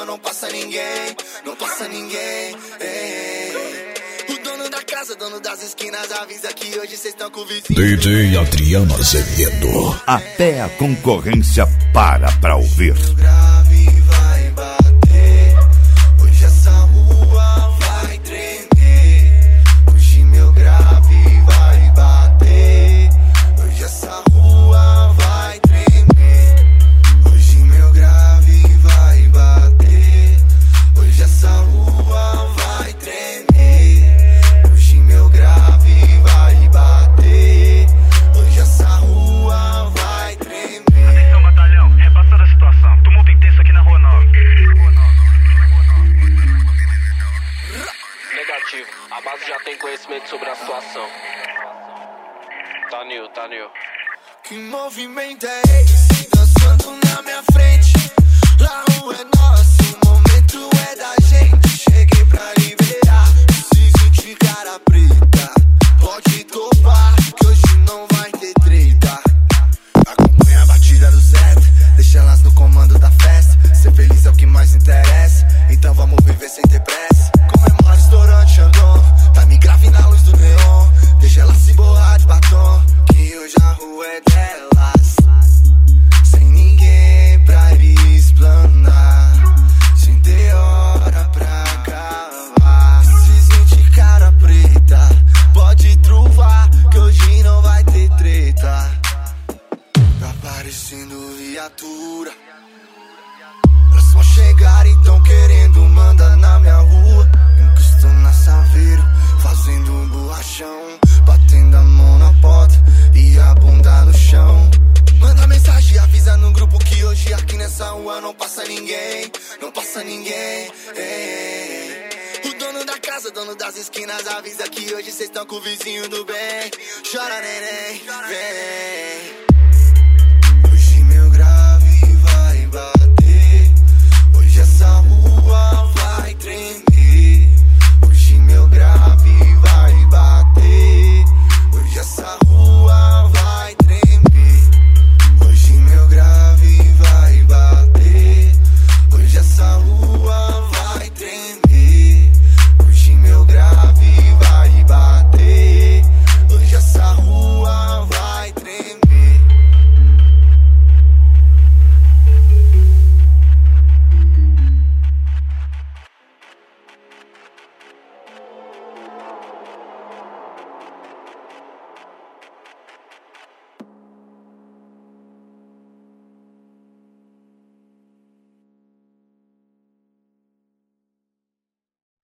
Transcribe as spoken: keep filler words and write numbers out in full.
rua não passa ninguém, não passa ninguém, ei. O dono da casa, dono das esquinas, avisa que hoje cês estão com o vizinho. D J Adriano Azevedo. Até a concorrência para pra ouvir. Meu grave vai bater, hoje essa rua vai tremer. Hoje meu grave vai bater, hoje essa rua vai tremer. Hoje meu grave vai bater, hoje essa rua vai tremer. Hoje meu grave vai bater, hoje essa rua vai tremer. Atenção, batalhão, repassando a situação. Tumulto intenso aqui na Rua nove. Negativo, a base já tem conhecimento sobre a situação. Tá new, tá new. Que movimento é esse? Dançando na minha frente. A rua é nossa, o momento é da gente. Cheguei pra liberar, preciso de cara preta. Pode topar, que hoje não vai ter treta. Acompanha a batida do Zé, deixa elas no comando da festa. Ser feliz é o que mais interessa, então vamos viver sem ter pressa. Comemora estourante Xandão, tá me grave na luz do neon. Deixa ela se borrar de batom, que hoje a rua é delas. Sem ninguém pra explanar, sem ter hora pra acabar. Preciso de cara preta, pode truvar, que hoje não vai ter treta. Tá parecendo viatura, elas vão chegar e tão querendo mandar na minha rua. Encosto na Saveiro, fazendo um borrachão, batendo a mão na porta e a bunda no chão. Manda mensagem, avisa no grupo que hoje aqui nessa rua não passa ninguém, não passa ninguém, ei. O dono da casa, dono das esquinas, avisa que hoje cês estão com o vizinho do bem. Chora neném, vem.